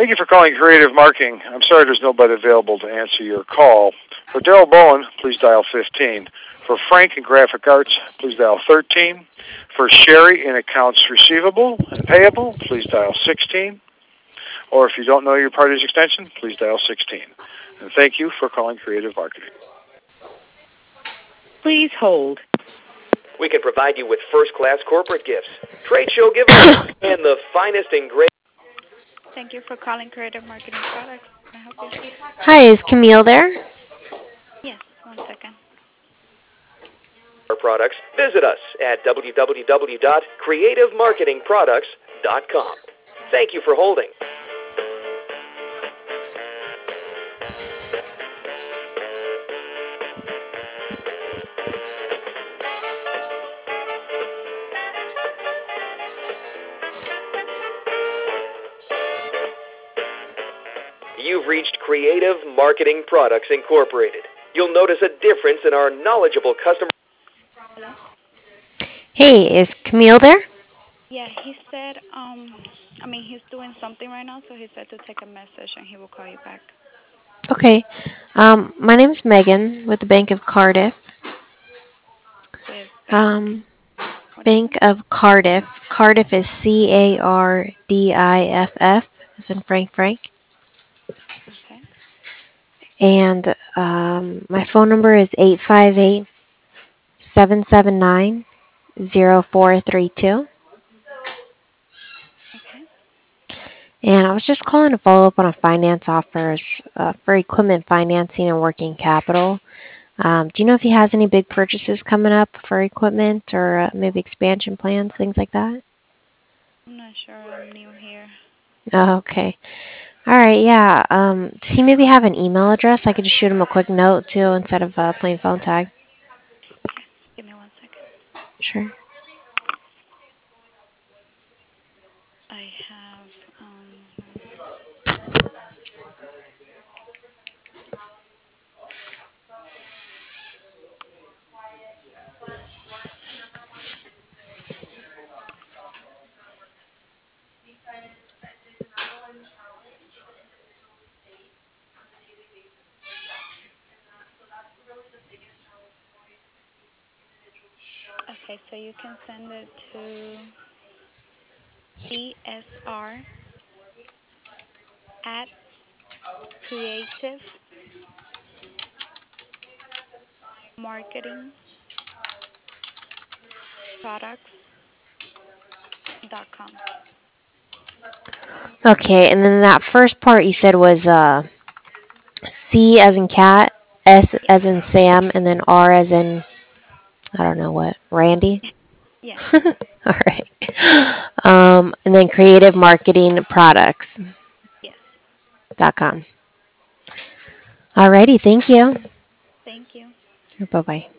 Thank you for calling Creative Marketing. I'm sorry there's nobody available to answer your call. For Daryl Bowen, please dial 15. For Frank in Graphic Arts, please dial 13. For Sherry in Accounts Receivable and Payable, please dial 16. Or if you don't know your party's extension, please dial 16. And thank you for calling Creative Marketing. Please hold. We can provide you with first-class corporate gifts, trade show giveaways, and the finest engraved. Thank you for calling Creative Marketing Products. Can I help you? Hi, is Camille there? Yes, 1 second. Products. Visit us at www.creativemarketingproducts.com. Thank you for holding. You've reached Creative Marketing Products Incorporated. You'll notice a difference in our knowledgeable customer. Hello? Hey, is Camille there? Yeah, he said, he's doing something right now, so he said to take a message and he will call you back. Okay. My name's Megan with the Bank of Cardiff. With bank, Um, what is Bank it? of Cardiff. Cardiff is Cardiff, as in Frank Frank. Okay. And my phone number is 858-779-0432. Okay. And I was just calling to follow up on a finance offers for equipment financing and working capital. Do you know if he has any big purchases coming up for equipment or maybe expansion plans, things like that? I'm not sure. I'm new here. Oh, okay. All right, yeah. Does he maybe have an email address? I could just shoot him a quick note too instead of playing phone tag. Give me 1 second. Sure. I have, okay, so you can send it to CSR at creativemarketingproducts.com. Okay, and then that first part you said was C as in cat, S Yes. as in Sam, and then R as in I don't know what, Randy. Yes. All right. And then creative marketing products.com. Yes. Alrighty, thank you. Thank you. Bye bye.